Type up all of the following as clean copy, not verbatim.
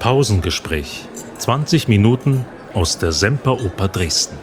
Pausengespräch. 20 Minuten aus der Semperoper Dresden.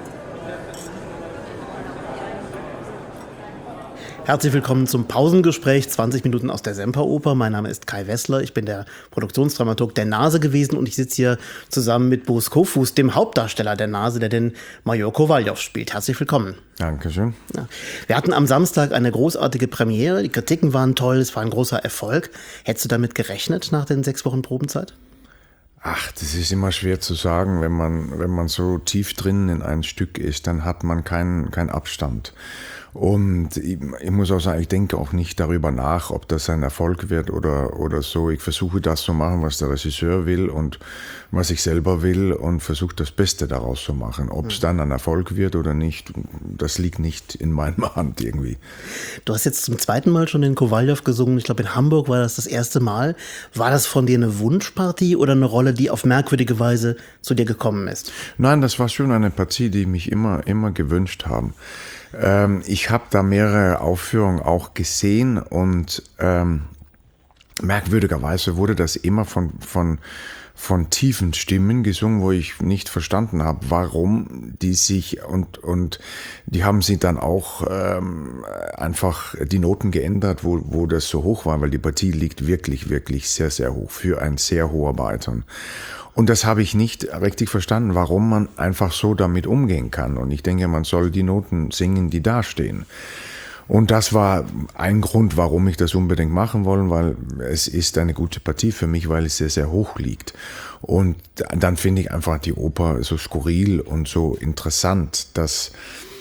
Herzlich willkommen zum Pausengespräch, 20 Minuten aus der Semperoper. Mein Name ist Kai Wessler, ich bin der Produktionsdramaturg der Nase gewesen und ich sitze hier zusammen mit Boris Kofuß, dem Hauptdarsteller der Nase, der den Major Kowaljow spielt. Herzlich willkommen. Dankeschön. Ja. Wir hatten am Samstag eine großartige Premiere, die Kritiken waren toll, es war ein großer Erfolg. Hättest du damit gerechnet nach den 6 Wochen Probenzeit? Ach, das ist immer schwer zu sagen. Wenn man so tief drin in ein Stück ist, dann hat man keinen Abstand. Und ich muss auch sagen, ich denke auch nicht darüber nach, ob das ein Erfolg wird oder so. Ich versuche das zu machen, was der Regisseur will und was ich selber will und versuche das Beste daraus zu machen. Ob es dann ein Erfolg wird oder nicht, das liegt nicht in meiner Hand irgendwie. Du hast jetzt zum zweiten Mal schon den Kowaljow gesungen. Ich glaube, in Hamburg war das erste Mal. War das von dir eine Wunschpartie oder eine Rolle, die auf merkwürdige Weise zu dir gekommen ist? Nein, das war schon eine Partie, die mich immer gewünscht haben. Ich habe da mehrere Aufführungen auch gesehen und merkwürdigerweise wurde das immer von tiefen Stimmen gesungen, wo ich nicht verstanden habe, warum die sich und die haben sie dann auch einfach die Noten geändert, wo das so hoch war, weil die Partie liegt wirklich, wirklich sehr, sehr hoch für ein sehr hoher Bariton. Und das habe ich nicht richtig verstanden, warum man einfach so damit umgehen kann. Und ich denke, man soll die Noten singen, die da stehen. Und das war ein Grund, warum ich das unbedingt machen wollte, weil es ist eine gute Partie für mich, weil es sehr, sehr hoch liegt. Und dann finde ich einfach die Oper so skurril und so interessant, dass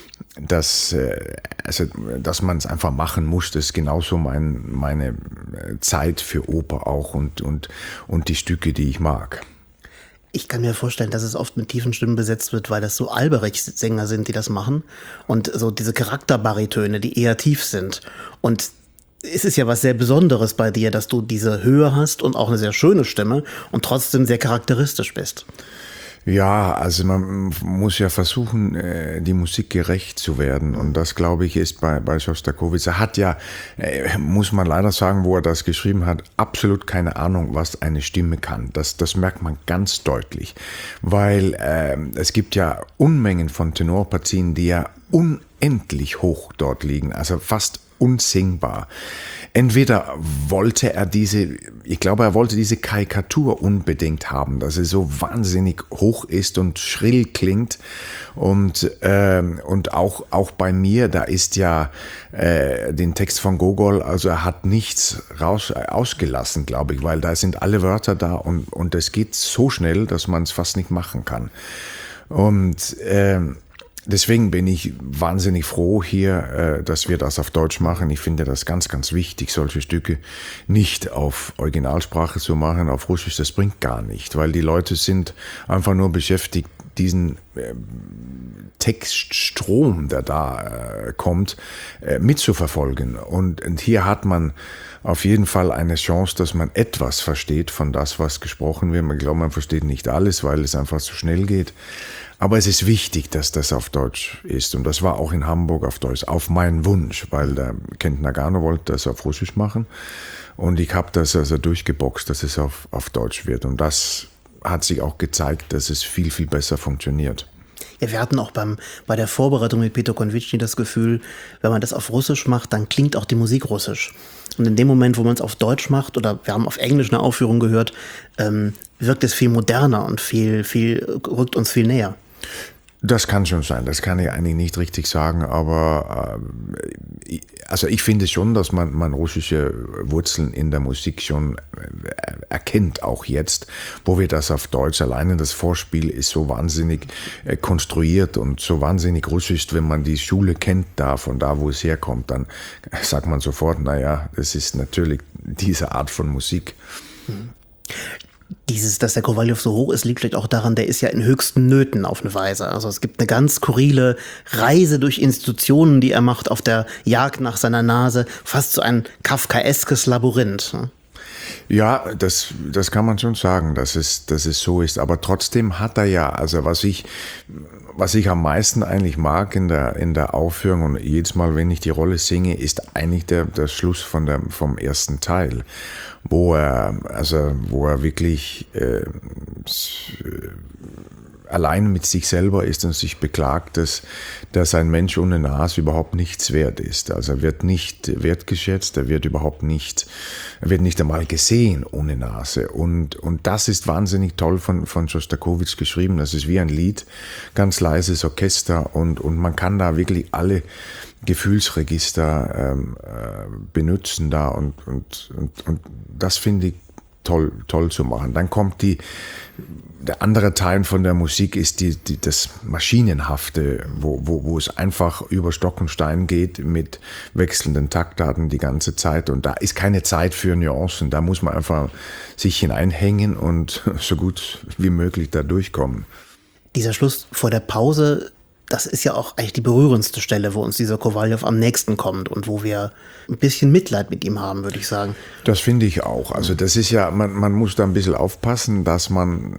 man es einfach machen muss. Das ist genauso meine Zeit für Oper auch und die Stücke, die ich mag. Ich kann mir vorstellen, dass es oft mit tiefen Stimmen besetzt wird, weil das so Alberich-Sänger sind, die das machen. Und so diese Charakterbaritöne, die eher tief sind. Und es ist ja was sehr Besonderes bei dir, dass du diese Höhe hast und auch eine sehr schöne Stimme und trotzdem sehr charakteristisch bist. Ja, also man muss ja versuchen, die Musik gerecht zu werden. Und das, glaube ich, ist bei Schostakowitsch. Er hat ja, muss man leider sagen, wo er das geschrieben hat, absolut keine Ahnung, was eine Stimme kann. Das merkt man ganz deutlich. Weil es gibt ja Unmengen von Tenorpartien, die ja unendlich hoch dort liegen. Also fast unsingbar. Entweder wollte er diese Karikatur unbedingt haben, dass er so wahnsinnig hoch ist und schrill klingt und auch bei mir, da ist ja den Text von Gogol, also er hat nichts ausgelassen, glaube ich, weil da sind alle Wörter da und es geht so schnell, dass man es fast nicht machen kann. Und deswegen bin ich wahnsinnig froh hier, dass wir das auf Deutsch machen. Ich finde das ganz, ganz wichtig, solche Stücke nicht auf Originalsprache zu machen, auf Russisch. Das bringt gar nicht, weil die Leute sind einfach nur beschäftigt, diesen Textstrom, der da kommt, mitzuverfolgen. Und hier hat man auf jeden Fall eine Chance, dass man etwas versteht von das, was gesprochen wird. Man glaubt, man versteht nicht alles, weil es einfach zu schnell geht. Aber es ist wichtig, dass das auf Deutsch ist. Und das war auch in Hamburg auf Deutsch, auf meinen Wunsch, weil der Kent Nagano wollte das auf Russisch machen. Und ich habe das also durchgeboxt, dass es auf Deutsch wird. Und das hat sich auch gezeigt, dass es viel, viel besser funktioniert. Ja, wir hatten auch bei der Vorbereitung mit Peter Konvitschny das Gefühl, wenn man das auf Russisch macht, dann klingt auch die Musik russisch. Und in dem Moment, wo man es auf Deutsch macht, oder wir haben auf Englisch eine Aufführung gehört, wirkt es viel moderner und rückt uns viel näher. Das kann schon sein, das kann ich eigentlich nicht richtig sagen, aber also ich finde schon, dass man russische Wurzeln in der Musik schon erkennt, auch jetzt, wo wir das auf Deutsch, alleine das Vorspiel ist so wahnsinnig konstruiert und so wahnsinnig russisch, wenn man die Schule kennt da, von da, wo es herkommt, dann sagt man sofort, naja, das ist natürlich diese Art von Musik. Dass der Kowaljow so hoch ist, liegt vielleicht auch daran, der ist ja in höchsten Nöten auf eine Weise. Also es gibt eine ganz skurrile Reise durch Institutionen, die er macht auf der Jagd nach seiner Nase, fast so ein kafkaeskes Labyrinth. Ja, das kann man schon sagen, dass es so ist. Aber trotzdem hat er ja, also was ich was ich am meisten eigentlich mag in der Aufführung und jedes Mal, wenn ich die Rolle singe, ist eigentlich der Schluss vom ersten Teil, wo er wirklich allein mit sich selber ist und sich beklagt, dass ein Mensch ohne Nase überhaupt nichts wert ist. Also er wird nicht wertgeschätzt, er wird nicht einmal gesehen ohne Nase. Und das ist wahnsinnig toll von Schostakowitsch geschrieben. Das ist wie ein Lied, ganz leises Orchester und man kann da wirklich alle Gefühlsregister benutzen da und das finde ich toll zu machen. Dann kommt der andere Teil von der Musik ist das Maschinenhafte, wo es einfach über Stock und Stein geht mit wechselnden Taktarten die ganze Zeit und da ist keine Zeit für Nuancen, da muss man einfach sich hineinhängen und so gut wie möglich da durchkommen. Dieser Schluss vor der Pause, das ist ja auch eigentlich die berührendste Stelle, wo uns dieser Kowaljow am nächsten kommt und wo wir ein bisschen Mitleid mit ihm haben, würde ich sagen. Das finde ich auch. Also das ist ja, man muss da ein bisschen aufpassen, dass man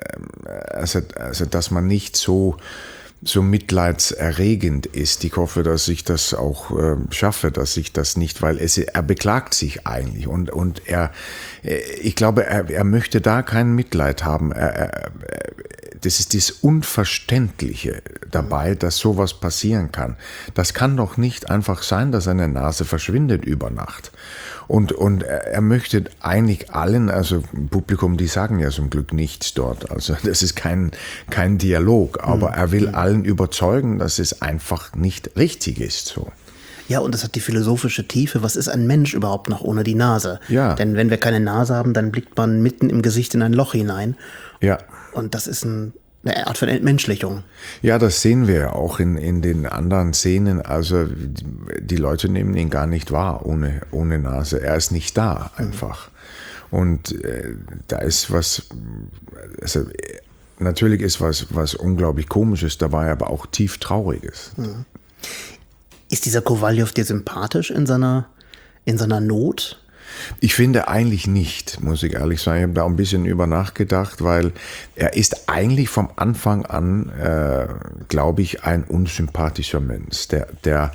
nicht so mitleidserregend ist. Ich hoffe, dass ich das auch schaffe, dass ich das nicht, weil er beklagt sich eigentlich und ich glaube, er möchte da kein Mitleid haben. Das ist das Unverständliche dabei, dass sowas passieren kann. Das kann doch nicht einfach sein, dass eine Nase verschwindet über Nacht. Und er möchte eigentlich allen, also im Publikum, die sagen ja zum Glück nichts dort. Also das ist kein Dialog, aber er will allen überzeugen, dass es einfach nicht richtig ist so. Ja, und das hat die philosophische Tiefe. Was ist ein Mensch überhaupt noch ohne die Nase? Ja. Denn wenn wir keine Nase haben, dann blickt man mitten im Gesicht in ein Loch hinein. Ja. Und das ist eine Art von Entmenschlichung. Ja, das sehen wir ja auch in den anderen Szenen. Also die Leute nehmen ihn gar nicht wahr ohne Nase. Er ist nicht da einfach. Und da ist was, also natürlich ist was unglaublich Komisches dabei, aber auch tief Trauriges. Mhm. Ist dieser Kowaljow dir sympathisch in seiner Not? Ich finde eigentlich nicht, muss ich ehrlich sagen. Ich habe da ein bisschen über nachgedacht, weil er ist eigentlich vom Anfang an, glaube ich, ein unsympathischer Mensch, der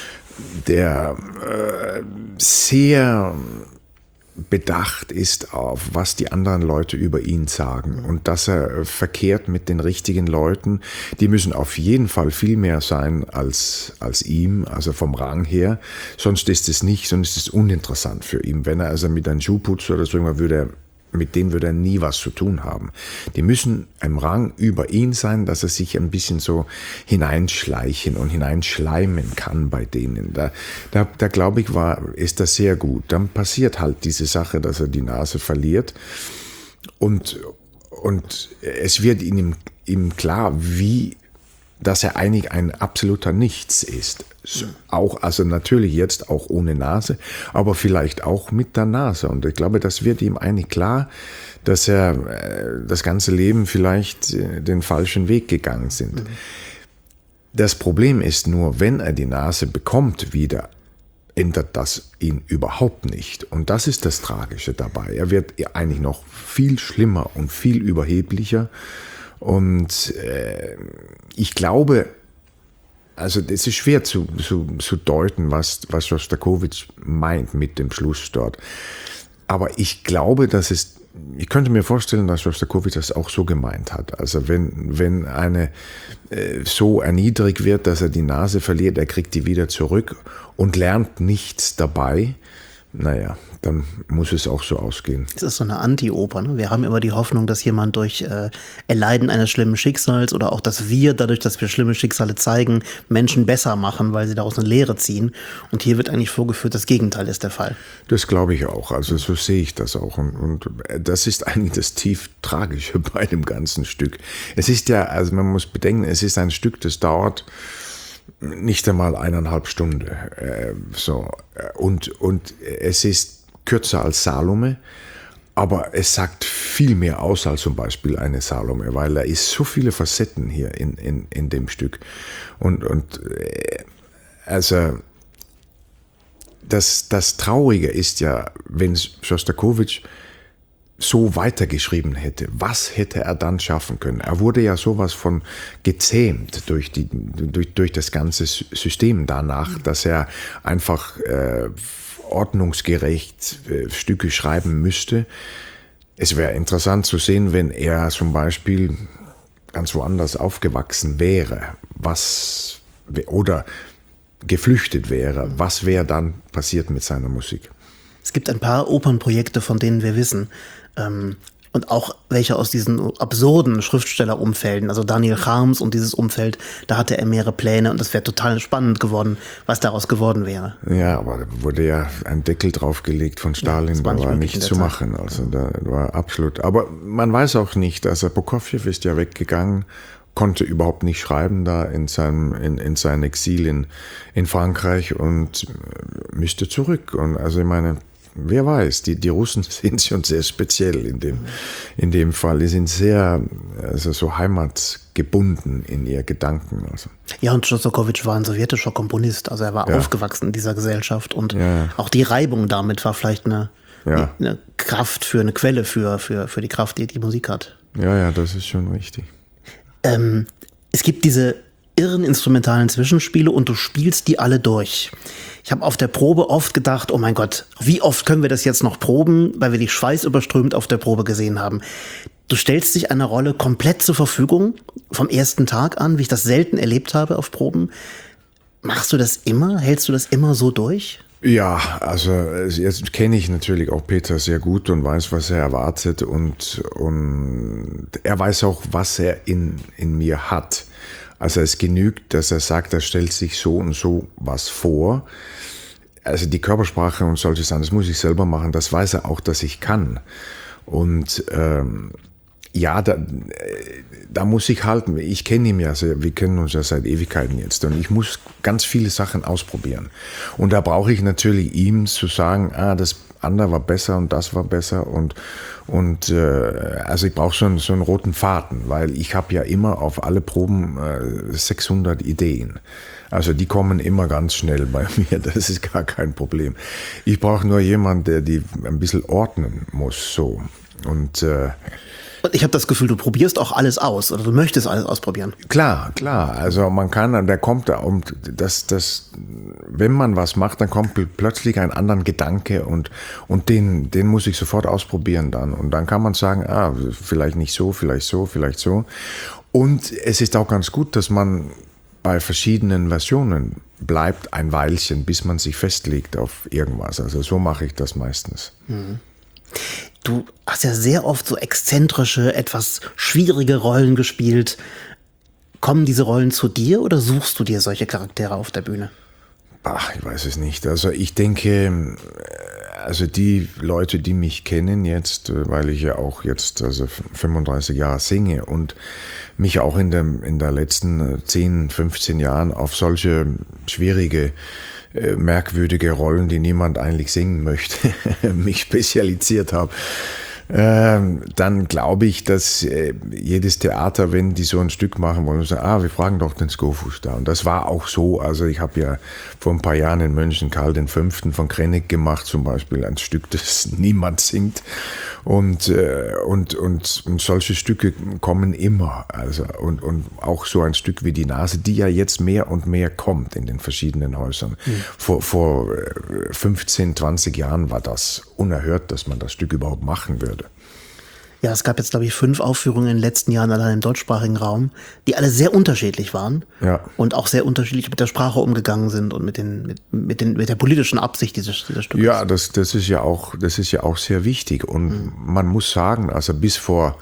sehr bedacht ist auf, was die anderen Leute über ihn sagen und dass er verkehrt mit den richtigen Leuten. Die müssen auf jeden Fall viel mehr sein als ihm, also vom Rang her. Sonst ist es uninteressant für ihn. Wenn er also mit einem Schuhputzer oder so mit denen würde er nie was zu tun haben. Die müssen im Rang über ihn sein, dass er sich ein bisschen so hineinschleichen und hineinschleimen kann bei denen. Da glaube ich, ist das sehr gut. Dann passiert halt diese Sache, dass er die Nase verliert und es wird ihm klar, dass er eigentlich ein absoluter Nichts ist. Auch, also natürlich jetzt auch ohne Nase, aber vielleicht auch mit der Nase. Und ich glaube, das wird ihm eigentlich klar, dass er das ganze Leben vielleicht den falschen Weg gegangen sind. Mhm. Das Problem ist nur, wenn er die Nase bekommt wieder, ändert das ihn überhaupt nicht. Und das ist das Tragische dabei. Er wird eigentlich noch viel schlimmer und viel überheblicher. Und ich glaube, also es ist schwer zu deuten, was Schostakowitsch meint mit dem Schluss dort. Aber ich glaube, ich könnte mir vorstellen, dass Schostakowitsch das auch so gemeint hat. Also wenn eine so erniedrigt wird, dass er die Nase verliert, er kriegt die wieder zurück und lernt nichts dabei, naja, dann muss es auch so ausgehen. Es ist so eine Anti-Oper. Ne? Wir haben immer die Hoffnung, dass jemand durch Erleiden eines schlimmen Schicksals oder auch, dass wir dadurch, dass wir schlimme Schicksale zeigen, Menschen besser machen, weil sie daraus eine Lehre ziehen. Und hier wird eigentlich vorgeführt, das Gegenteil ist der Fall. Das glaube ich auch. Also so sehe ich das auch. Und das ist eigentlich das tief Tragische bei dem ganzen Stück. Es ist ja, also man muss bedenken, es ist ein Stück, das dauert nicht einmal 1,5 Stunden. Und es ist kürzer als Salome, aber es sagt viel mehr aus als zum Beispiel eine Salome, weil da ist so viele Facetten hier in dem Stück. Also das Traurige ist ja, wenn Schostakowitsch so weitergeschrieben hätte, was hätte er dann schaffen können? Er wurde ja sowas von gezähmt durch das ganze System danach, dass er einfach ordnungsgerecht Stücke schreiben müsste. Es wäre interessant zu sehen, wenn er zum Beispiel ganz woanders aufgewachsen wäre, oder geflüchtet wäre, was wäre dann passiert mit seiner Musik? Es gibt ein paar Opernprojekte, von denen wir wissen, und auch welche aus diesen absurden Schriftstellerumfelden, also Daniel Charms und dieses Umfeld, da hatte er mehrere Pläne und es wäre total spannend geworden, was daraus geworden wäre. Ja, aber da wurde ja ein Deckel draufgelegt von Stalin, da war nichts zu machen, also da war absolut, aber man weiß auch nicht, also Prokofjew ist ja weggegangen, konnte überhaupt nicht schreiben da in seinem Exil in Frankreich und müsste zurück und also ich meine, wer weiß, die Russen sind schon sehr speziell in dem Fall. Die sind sehr so heimatgebunden in ihr Gedanken. Also. Ja, und Schostakowitsch war ein sowjetischer Komponist. Also er war aufgewachsen in dieser Gesellschaft. Und auch die Reibung damit war vielleicht eine Kraft eine Quelle für die Kraft, die Musik hat. Ja, das ist schon richtig. Es gibt diese irren instrumentalen Zwischenspiele und du spielst die alle durch. Ich habe auf der Probe oft gedacht, oh mein Gott, wie oft können wir das jetzt noch proben, weil wir dich schweißüberströmt auf der Probe gesehen haben. Du stellst dich einer Rolle komplett zur Verfügung, vom ersten Tag an, wie ich das selten erlebt habe auf Proben. Machst du das immer? Hältst du das immer so durch? Ja, also jetzt kenne ich natürlich auch Peter sehr gut und weiß, was er erwartet und er weiß auch, was er in mir hat. Also es genügt, dass er sagt, er stellt sich so und so was vor. Also die Körpersprache und solche Sachen, das muss ich selber machen, das weiß er auch, dass ich kann. Und da muss ich halten. Ich kenne ihn ja, wir kennen uns ja seit Ewigkeiten jetzt und ich muss ganz viele Sachen ausprobieren. Und da brauche ich natürlich ihm zu sagen, das andere war besser und das war besser und also ich brauche schon so einen roten Faden, weil ich habe ja immer auf alle Proben 600 Ideen. Also die kommen immer ganz schnell bei mir, das ist gar kein Problem. Ich brauche nur jemanden, der die ein bisschen ordnen muss, so. Und ich habe das Gefühl, du probierst auch alles aus oder du möchtest alles ausprobieren. Klar. Also man kann, der kommt da und wenn man was macht, dann kommt plötzlich ein anderer Gedanke und den muss ich sofort ausprobieren dann. Und dann kann man sagen, vielleicht nicht so, vielleicht so, vielleicht so. Und es ist auch ganz gut, dass man bei verschiedenen Versionen bleibt ein Weilchen, bis man sich festlegt auf irgendwas. Also so mache ich das meistens. Mhm. Du hast ja sehr oft so exzentrische, etwas schwierige Rollen gespielt. Kommen diese Rollen zu dir oder suchst du dir solche Charaktere auf der Bühne? Ich weiß es nicht. Also ich denke, also die Leute, die mich kennen jetzt, weil ich ja auch jetzt 35 Jahre singe und mich auch in der letzten 10, 15 Jahren auf solche schwierige merkwürdige Rollen, die niemand eigentlich singen möchte, mich spezialisiert habe, dann glaube ich, dass jedes Theater, wenn die so ein Stück machen wollen, sagen, wir fragen doch den Skofusch da. Und das war auch so. Also ich habe ja vor ein paar Jahren in München Karl V. von Krennig gemacht, zum Beispiel ein Stück, das niemand singt. Und solche Stücke kommen immer. Also und auch so ein Stück wie die Nase, die ja jetzt mehr und mehr kommt in den verschiedenen Häusern. Mhm. Vor 15, 20 Jahren war das unerhört, dass man das Stück überhaupt machen würde. Ja, es gab jetzt, glaube ich, 5 Aufführungen in den letzten Jahren allein im deutschsprachigen Raum, die alle sehr unterschiedlich waren und auch sehr unterschiedlich mit der Sprache umgegangen sind und mit der politischen Absicht dieses Stückes. Ja, das ist ja auch sehr wichtig und man muss sagen, also bis vor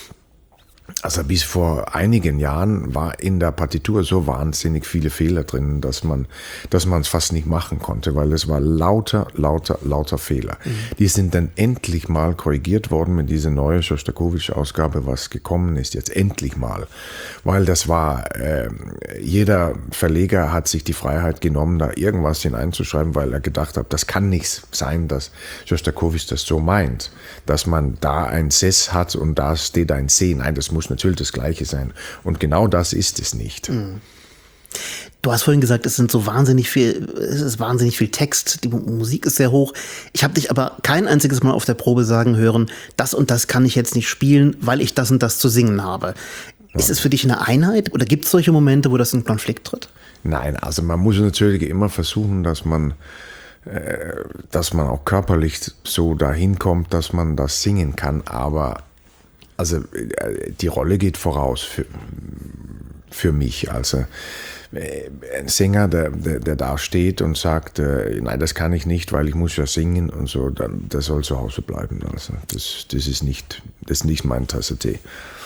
einigen Jahren war in der Partitur so wahnsinnig viele Fehler drin, dass man es fast nicht machen konnte, weil es war lauter Fehler. Mhm. Die sind dann endlich mal korrigiert worden mit dieser neuen Schostakowitsch-Ausgabe, was gekommen ist, jetzt endlich mal. Weil das war, jeder Verleger hat sich die Freiheit genommen, da irgendwas hineinzuschreiben, weil er gedacht hat, das kann nicht sein, dass Schostakowitsch das so meint, dass man da ein Sess hat und da steht ein C. Nein, das muss natürlich das Gleiche sein. Und genau das ist es nicht. Du hast vorhin gesagt, es ist wahnsinnig viel Text, die Musik ist sehr hoch. Ich habe dich aber kein einziges Mal auf der Probe sagen hören, das und das kann ich jetzt nicht spielen, weil ich das und das zu singen habe. Ja. Ist es für dich eine Einheit oder gibt es solche Momente, wo das in Konflikt tritt? Nein, also man muss natürlich immer versuchen, dass man auch körperlich so dahin kommt, dass man das singen kann, aber also die Rolle geht voraus für mich. Also ein Sänger, der da steht und sagt, nein, das kann ich nicht, weil ich muss ja singen und so, dann der soll zu Hause bleiben. Also das ist nicht mein Tasse Tee.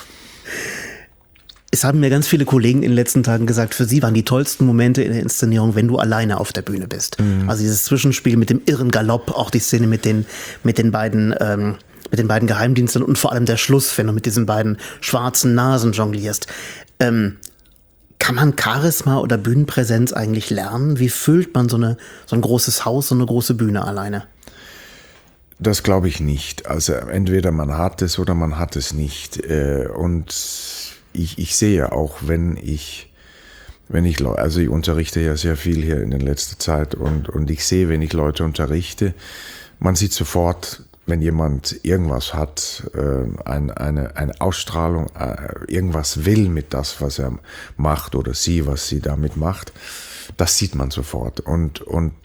Es haben mir ganz viele Kollegen in den letzten Tagen gesagt, für sie waren die tollsten Momente in der Inszenierung, wenn du alleine auf der Bühne bist. Mhm. Also dieses Zwischenspiel mit dem irren Galopp, auch die Szene mit den beiden Geheimdiensten und vor allem der Schluss, wenn du mit diesen beiden schwarzen Nasen jonglierst. Kann man Charisma oder Bühnenpräsenz eigentlich lernen? Wie füllt man so ein großes Haus, so eine große Bühne alleine? Das glaube ich nicht. Also entweder man hat es oder man hat es nicht. Und ich sehe auch, ich unterrichte ja sehr viel hier in der letzten Zeit und ich sehe, wenn ich Leute unterrichte, man sieht sofort, wenn jemand irgendwas hat, eine Ausstrahlung, irgendwas will mit das, was er macht oder was sie damit macht, das sieht man sofort. Und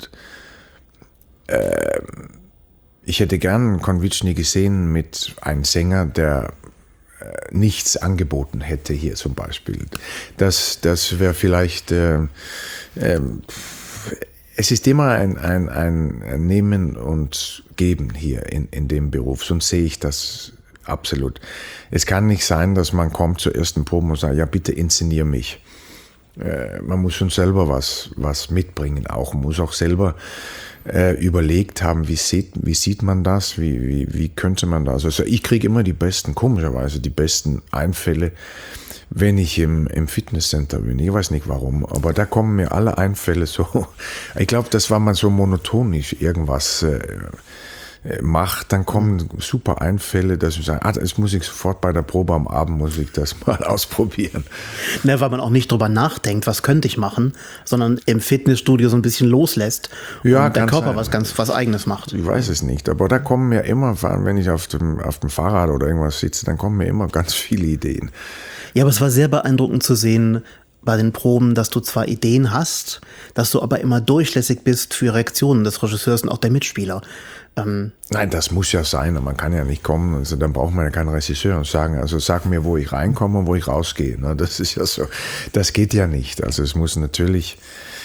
ich hätte gern Konvičny gesehen mit einem Sänger, der nichts angeboten hätte hier zum Beispiel. Das wäre vielleicht, es ist immer ein Nehmen und Geben hier in dem Beruf, sonst sehe ich das absolut. Es kann nicht sein, dass man kommt zur ersten Probe und sagt, ja bitte inszenier mich. Man muss schon selber was mitbringen, auch man muss auch selber überlegt haben, wie sieht man das, wie könnte man das. Also ich kriege immer komischerweise die besten Einfälle, wenn ich im Fitnesscenter bin. Ich weiß nicht warum, aber da kommen mir alle Einfälle so. Ich glaube, das war mal so monotonisch irgendwas macht, dann kommen super Einfälle, dass ich sage, das muss ich sofort bei der Probe am Abend, muss ich das mal ausprobieren. Ne, weil man auch nicht drüber nachdenkt, was könnte ich machen, sondern im Fitnessstudio so ein bisschen loslässt und der Körper was Eigenes macht. Ich weiß es nicht, aber da kommen mir immer, wenn ich auf dem Fahrrad oder irgendwas sitze, dann kommen mir immer ganz viele Ideen. Ja, aber es war sehr beeindruckend zu sehen bei den Proben, dass du zwar Ideen hast, dass du aber immer durchlässig bist für Reaktionen des Regisseurs und auch der Mitspieler. Nein, das muss ja sein. Man kann ja nicht kommen, also dann braucht man ja keinen Regisseur und sagen, also sag mir, wo ich reinkomme und wo ich rausgehe. Das ist ja so, das geht ja nicht. Also es muss natürlich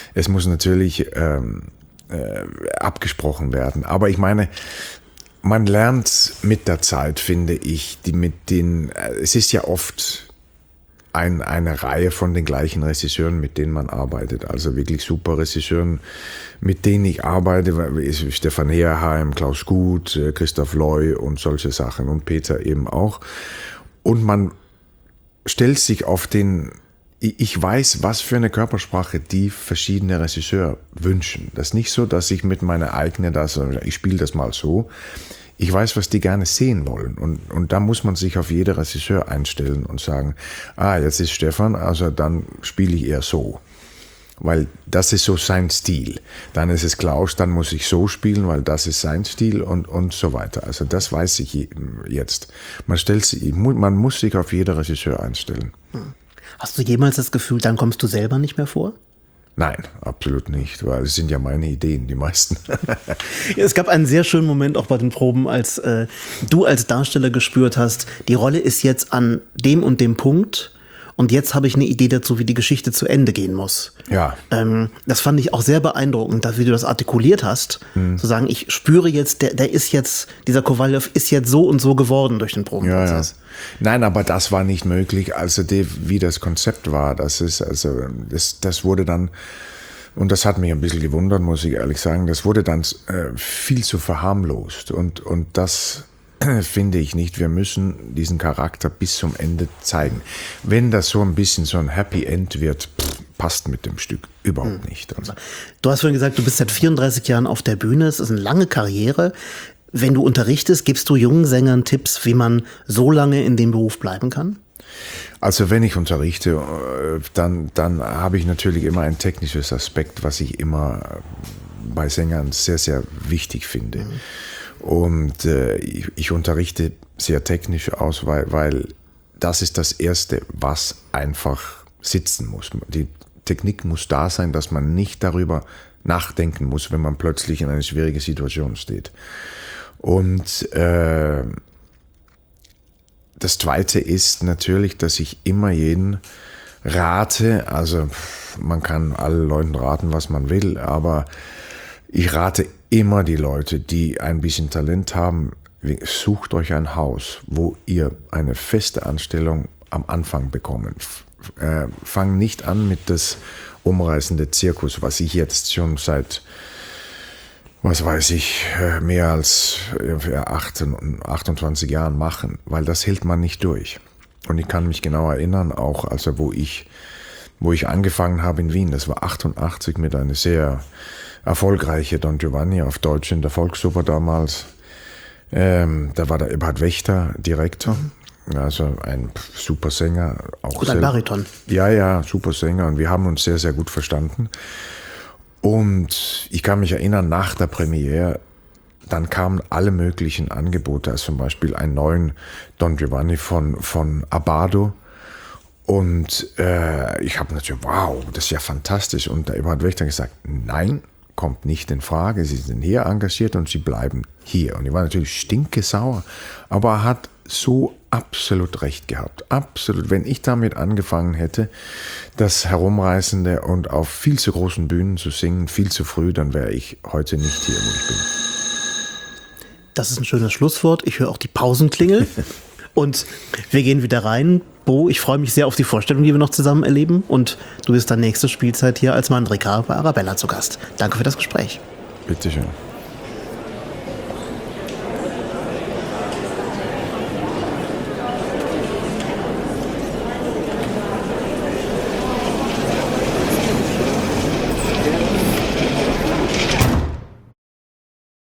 abgesprochen werden. Aber ich meine, man lernt mit der Zeit, finde ich, es ist ja oft eine Reihe von den gleichen Regisseuren, mit denen man arbeitet. Also wirklich super Regisseuren, mit denen ich arbeite. Stefan Herheim, Klaus Guth, Christoph Loy und solche Sachen und Peter eben auch. Und man stellt sich ich weiß, was für eine Körpersprache die verschiedenen Regisseure wünschen. Das ist nicht so, dass ich mit meiner eigenen, ich spiele das mal so. Ich weiß, was die gerne sehen wollen. Und da muss man sich auf jeden Regisseur einstellen und sagen, jetzt ist Stefan, also dann spiele ich eher so. Weil das ist so sein Stil. Dann ist es Klaus, dann muss ich so spielen, weil das ist sein Stil und so weiter. Also das weiß ich jetzt. Man muss sich auf jeden Regisseur einstellen. Hast du jemals das Gefühl, dann kommst du selber nicht mehr vor? Nein, absolut nicht, weil es sind ja meine Ideen, die meisten. Es gab einen sehr schönen Moment auch bei den Proben, als du als Darsteller gespürt hast, die Rolle ist jetzt an dem und dem Punkt und jetzt habe ich eine Idee dazu, wie die Geschichte zu Ende gehen muss. Ja. Das fand ich auch sehr beeindruckend, wie du das artikuliert hast, zu sagen, ich spüre jetzt, dieser Kowaljow ist jetzt so und so geworden durch den Probenprozess. Ja. Nein, aber das war nicht möglich, wie das Konzept war. Das wurde dann, und das hat mich ein bisschen gewundert, muss ich ehrlich sagen, das wurde dann viel zu verharmlost. Und das finde ich nicht. Wir müssen diesen Charakter bis zum Ende zeigen. Wenn das so ein bisschen so ein Happy End wird, passt mit dem Stück überhaupt nicht. Also. Du hast vorhin gesagt, du bist seit 34 Jahren auf der Bühne. Es ist eine lange Karriere. Wenn du unterrichtest, gibst du jungen Sängern Tipps, wie man so lange in dem Beruf bleiben kann? Also wenn ich unterrichte, dann habe ich natürlich immer ein technisches Aspekt, was ich immer bei Sängern sehr, sehr wichtig finde. Und ich unterrichte sehr technisch aus, weil das ist das Erste, was einfach sitzen muss. Die Technik muss da sein, dass man nicht darüber nachdenken muss, wenn man plötzlich in einer schwierigen Situation steht. Und das Zweite ist natürlich, dass ich immer jeden rate, also man kann allen Leuten raten, was man will, aber ich rate immer die Leute, die ein bisschen Talent haben, sucht euch ein Haus, wo ihr eine feste Anstellung am Anfang bekommt. Fang nicht an mit das umreißende Zirkus, was ich jetzt schon seit, was weiß ich, mehr als 28 Jahren machen, weil das hält man nicht durch. Und ich kann mich genau erinnern, auch also wo ich angefangen habe in Wien, das war 88 mit einer sehr erfolgreiche Don Giovanni auf Deutsch in der Volksoper damals. Da war der Eberhard Wächter Direktor, also ein super Sänger. Auch und ein Bariton. Ja, super Sänger und wir haben uns sehr, sehr gut verstanden. Und ich kann mich erinnern, nach der Premiere, dann kamen alle möglichen Angebote, also zum Beispiel einen neuen Don Giovanni von Abbado. Und ich habe natürlich, wow, das ist ja fantastisch. Und der Eberhard Wächter hat gesagt, nein, kommt nicht in Frage. Sie sind hier engagiert und Sie bleiben hier. Und ich war natürlich stinkesauer, aber er hat so absolut recht gehabt. Absolut. Wenn ich damit angefangen hätte, das Herumreisende und auf viel zu großen Bühnen zu singen, viel zu früh, dann wäre ich heute nicht hier, wo ich bin. Das ist ein schönes Schlusswort. Ich höre auch die Pausenklingel. Und wir gehen wieder rein. Bo, ich freue mich sehr auf die Vorstellung, die wir noch zusammen erleben. Und du bist dann nächste Spielzeit hier als Mandrika bei Arabella zu Gast. Danke für das Gespräch. Bitteschön.